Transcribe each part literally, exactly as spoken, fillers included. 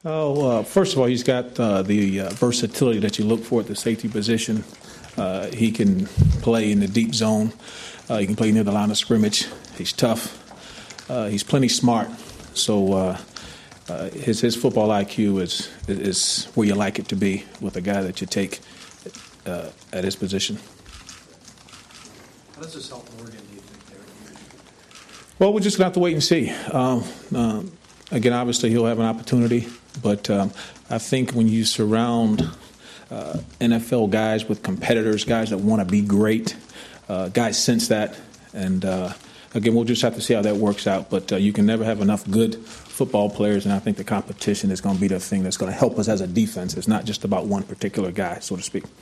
Oh, uh, first of all, he's got uh, the uh, versatility that you look for at the safety position. Uh, he can play in the deep zone. Uh, he can play near the line of scrimmage. He's tough. Uh, he's plenty smart. So uh, uh, his his football I Q is is where you like it to be with a guy that you take uh, at his position. How does this help Morgan, do you think, there? Well, we're just going to have to wait and see. Um, um, again, obviously, he'll have an opportunity. But um, I think when you surround uh, N F L guys with competitors, guys that want to be great, uh, guys sense that. And, uh, again, we'll just have to see how that works out. But uh, you can never have enough good football players, and I think the competition is going to be the thing that's going to help us as a defense. It's not just about one particular guy, so to speak.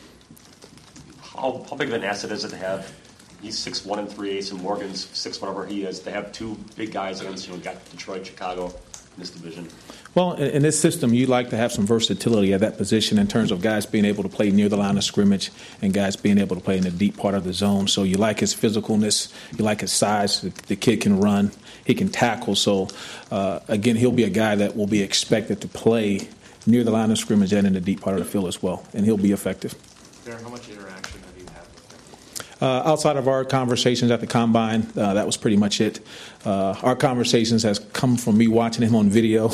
How, how big of an asset is it to have? He's six one and three eighths, and Morgan's six whatever he is. They have two big guys against, you know, got Detroit, Chicago in this division. Well, in, in this system, you like to have some versatility at that position in terms of guys being able to play near the line of scrimmage and guys being able to play in the deep part of the zone. So you like his physicalness, you like his size. The, the kid can run, he can tackle. So uh, again, he'll be a guy that will be expected to play near the line of scrimmage and in the deep part of the field as well, and he'll be effective. Darren, how much interaction have you had with him? Uh, outside of our conversations at the Combine, uh, that was pretty much it. Uh, our conversations has come from me watching him on video.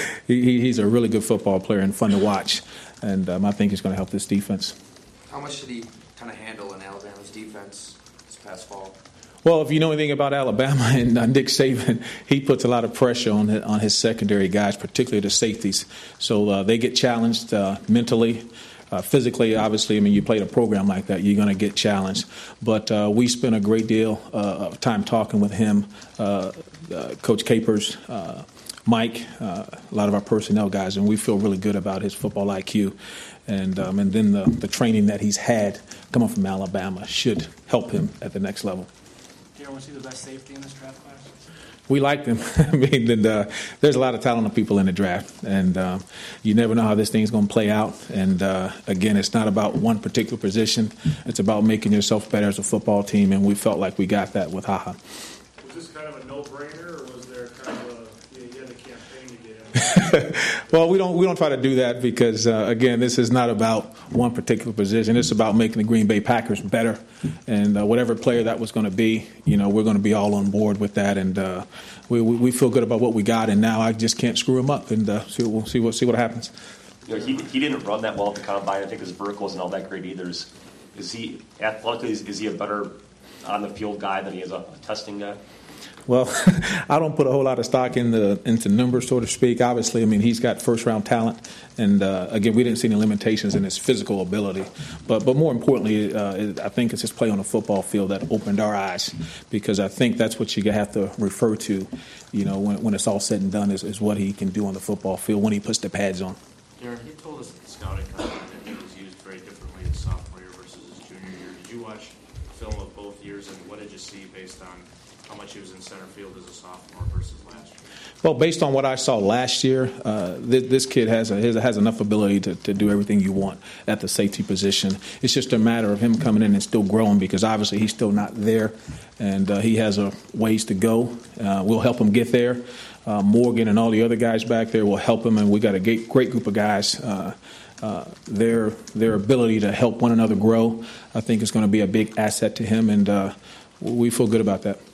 he, he's a really good football player and fun to watch, and um, I think he's going to help this defense. How much did he kind of handle in Alabama's defense this past fall? Well, if you know anything about Alabama and uh, Nick Saban, he puts a lot of pressure on his, on his secondary guys, particularly the safeties. So uh, they get challenged uh, mentally. Uh, physically, obviously, I mean, you played a program like that, you're going to get challenged. But uh, we spent a great deal uh, of time talking with him, uh, uh, Coach Capers, uh, Mike, uh, a lot of our personnel guys, and we feel really good about his football I Q. And um, and then the, the training that he's had coming from Alabama should help him at the next level. Darren, was he the best safety in this draft class? We like them. I mean, and, uh, there's a lot of talented people in the draft, and um, you never know how this thing's going to play out. And uh, again, it's not about one particular position; it's about making yourself better as a football team. And we felt like we got that with Haha. Was this kind of a no-brainer, or was there kind of a you, know, you had a campaign to get him? Well, we don't we don't try to do that because uh, again, this is not about one particular position. It's about making the Green Bay Packers better, and uh, whatever player that was going to be, you know, we're going to be all on board with that, and uh, we, we we feel good about what we got. And now I just can't screw him up, and uh, see we'll see what see what happens. You know, he he didn't run that well at the combine. I think his vertical isn't all that great either. Is, is he athletically? Is, is he a better on the field guy than he is a, a testing guy? Well, I don't put a whole lot of stock in the, into numbers, so to speak. Obviously, I mean, he's got first-round talent. And, uh, again, we didn't see any limitations in his physical ability. But but more importantly, uh, I think it's his play on the football field that opened our eyes, because I think that's what you have to refer to, you know, when, when it's all said and done, is, is what he can do on the football field when he puts the pads on. Darren, he told us at the scouting combine that he was used very differently his sophomore year versus his junior year. Did you watch film of both years, and what did you see based on how much he was in center field as a sophomore versus last year? Well, based on what I saw last year, uh, this, this kid has a, has enough ability to, to do everything you want at the safety position. It's just a matter of him coming in and still growing, because obviously he's still not there, and uh, he has a ways to go. Uh, we'll help him get there. Uh, Morgan and all the other guys back there will help him, and we got a great, great group of guys. Uh, uh, their their ability to help one another grow, I think, is going to be a big asset to him, and uh, we feel good about that.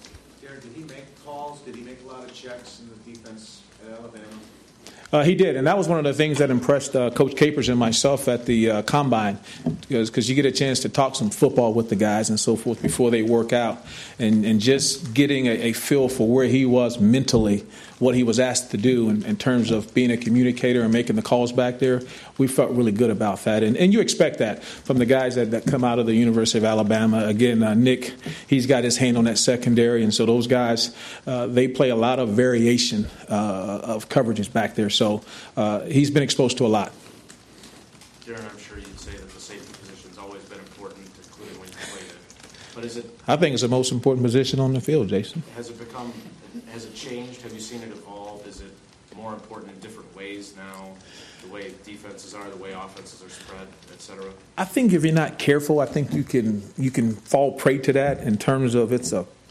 Uh, he did, and that was one of the things that impressed uh, Coach Capers and myself at the uh, Combine, because you get a chance to talk some football with the guys and so forth before they work out, and, and just getting a, a feel for where he was mentally, what he was asked to do in, in terms of being a communicator and making the calls back there. We felt really good about that, and, and you expect that from the guys that, that come out of the University of Alabama. Again, uh, Nick, he's got his hand on that secondary, and so those guys, uh, they play a lot of variation uh, of coverages back there. So uh, he's been exposed to a lot. Darren, I'm sure you'd say that the safety position's always been important, including when you played it. But is it? I think it's the most important position on the field, Jason. Has it become? Has it changed? Have you seen it evolve? Is it more important in different ways now? The way defenses are, the way offenses are spread, et cetera? I think if you're not careful, I think you can you can fall prey to that in terms of it's a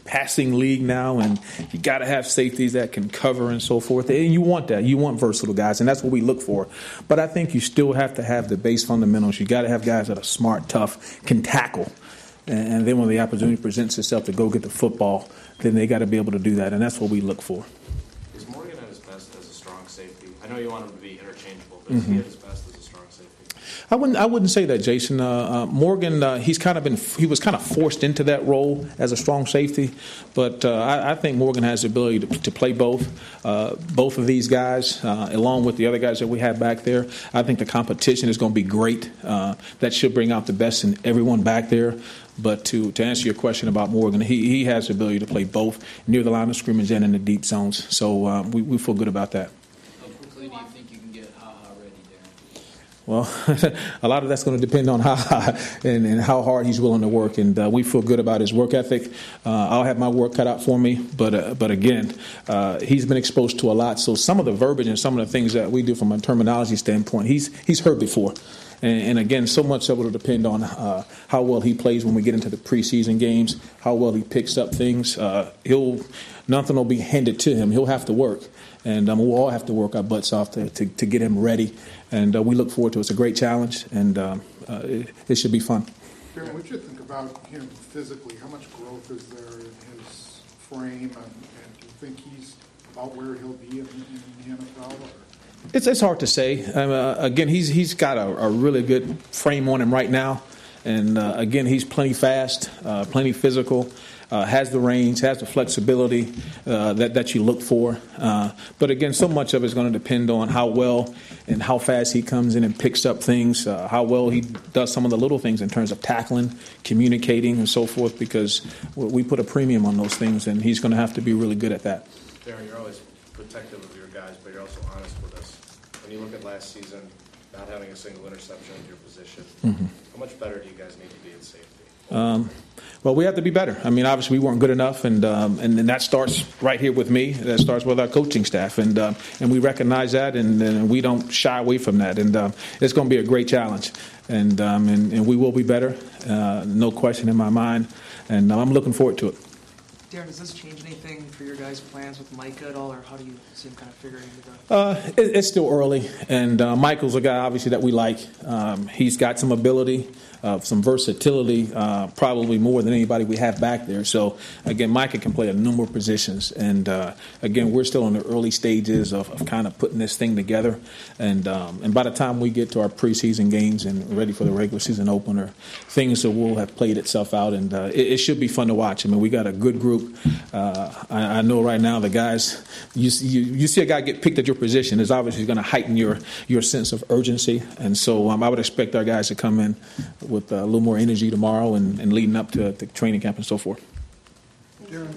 passing league now, and you got to have safeties that can cover and so forth. And you want that. You want versatile guys, and that's what we look for. But I think you still have to have the base fundamentals. You got to have guys that are smart, tough, can tackle. And then when the opportunity presents itself to go get the football, then they got to be able to do that, and that's what we look for. Is Morgan at his best as a strong safety? I know you want him to be interchangeable, but is he at his best as a strong safety? I wouldn't. I wouldn't say that, Jason. Uh, uh, Morgan, uh, he's kind of been. He was kind of forced into that role as a strong safety, but uh, I, I think Morgan has the ability to, to play both. Uh, both of these guys, uh, along with the other guys that we have back there, I think the competition is going to be great. Uh, that should bring out the best in everyone back there. But to, to answer your question about Morgan, he, he has the ability to play both near the line of scrimmage and in the deep zones. So uh, we, we feel good about that. How quickly do you think you can get Ha-Ha ready, Darren? Well, a lot of that's going to depend on how and, and how hard he's willing to work, and uh, we feel good about his work ethic. Uh, I'll have my work cut out for me, but uh, but again, uh, he's been exposed to a lot. So some of the verbiage and some of the things that we do from a terminology standpoint, he's he's heard before. And, and again, so much of it will depend on uh, how well he plays when we get into the preseason games, how well he picks up things. Uh, he'll nothing will be handed to him. He'll have to work. And um, we'll all have to work our butts off to, to, to get him ready. And uh, we look forward to it. It's a great challenge, and um, uh, it, it should be fun. Darren, what do you think about him physically? How much growth is there in his frame? And, and do you think he's about where he'll be in, in the N F L? Or? It's it's hard to say. Um, uh, again, he's he's got a, a really good frame on him right now. And, uh, again, he's plenty fast, uh, plenty physical. Uh, has the range, has the flexibility uh, that, that you look for. Uh, but, again, so much of it is going to depend on how well and how fast he comes in and picks up things, uh, how well he does some of the little things in terms of tackling, communicating, and so forth, because we put a premium on those things, and he's going to have to be really good at that. Darren, you're always protective of your guys, but you're also honest with us. When you look at last season, not having a single interception at your position, mm-hmm. how much better do you guys need to be in safety? Um, well, we have to be better. I mean, obviously, we weren't good enough, and um, and, and that starts right here with me. That starts with our coaching staff, and uh, and we recognize that, and, and we don't shy away from that. And um, it's going to be a great challenge, and um, and, and we will be better, uh, no question in my mind, and I'm looking forward to it. Darren, does this change anything for your guys' plans with Micah at all, or how do you see him kind of figuring it out? Uh, it, it's still early, and uh, Michael's a guy, obviously, that we like. Um, he's got some ability, uh, some versatility, uh, probably more than anybody we have back there. So, again, Micah can play a number of positions. And, uh, again, we're still in the early stages of, of kind of putting this thing together. And um, and by the time we get to our preseason games and ready for the regular season opener, things will have played itself out, and uh, it, it should be fun to watch. I mean, we got a good group. Uh, I, I know right now the guys, you, you you see a guy get picked at your position, is obviously going to heighten your, your sense of urgency. And so um, I would expect our guys to come in with uh, a little more energy tomorrow and, and leading up to the training camp and so forth. Darren,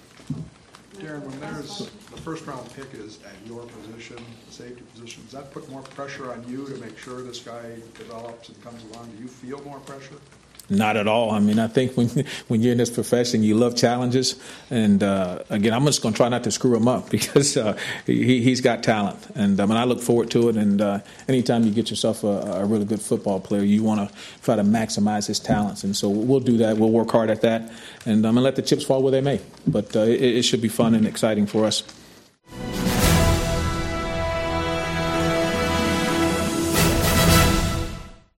Darren, when there's the first round pick is at your position, safety position, does that put more pressure on you to make sure this guy develops and comes along? Do you feel more pressure? Not at all. I mean, I think when when you're in this profession, you love challenges. And, uh, again, I'm just going to try not to screw him up because uh, he, he's got talent. And um, and I look forward to it. And uh, anytime you get yourself a, a really good football player, you want to try to maximize his talents. And so we'll do that. We'll work hard at that. And, um, and let the chips fall where they may. But uh, it, it should be fun and exciting for us.